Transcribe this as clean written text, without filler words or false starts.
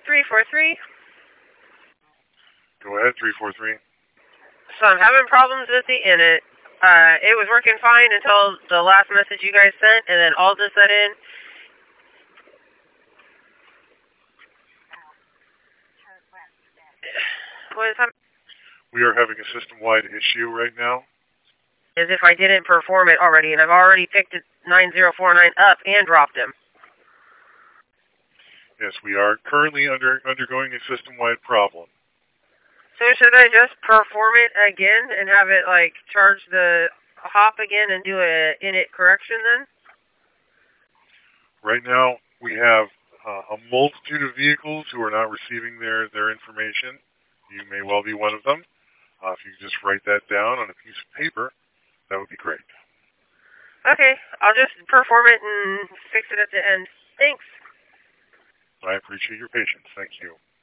343. Go ahead, 343. So I'm having problems with the init. It was working fine until the last message you guys sent, and then all of a sudden, what is happening? We are having a system-wide issue right now. As if I didn't perform it already, and I've already picked 9049 up and dropped him. Yes, we are currently undergoing a system-wide problem. So should I just perform it again and have it, like, charge the hop again and do a init correction then? Right now, we have a multitude of vehicles who are not receiving their information. You may well be one of them. If you could just write that down on a piece of paper, that would be great. Okay, I'll just perform it and fix it at the end. Thanks. I appreciate your patience. Thank you.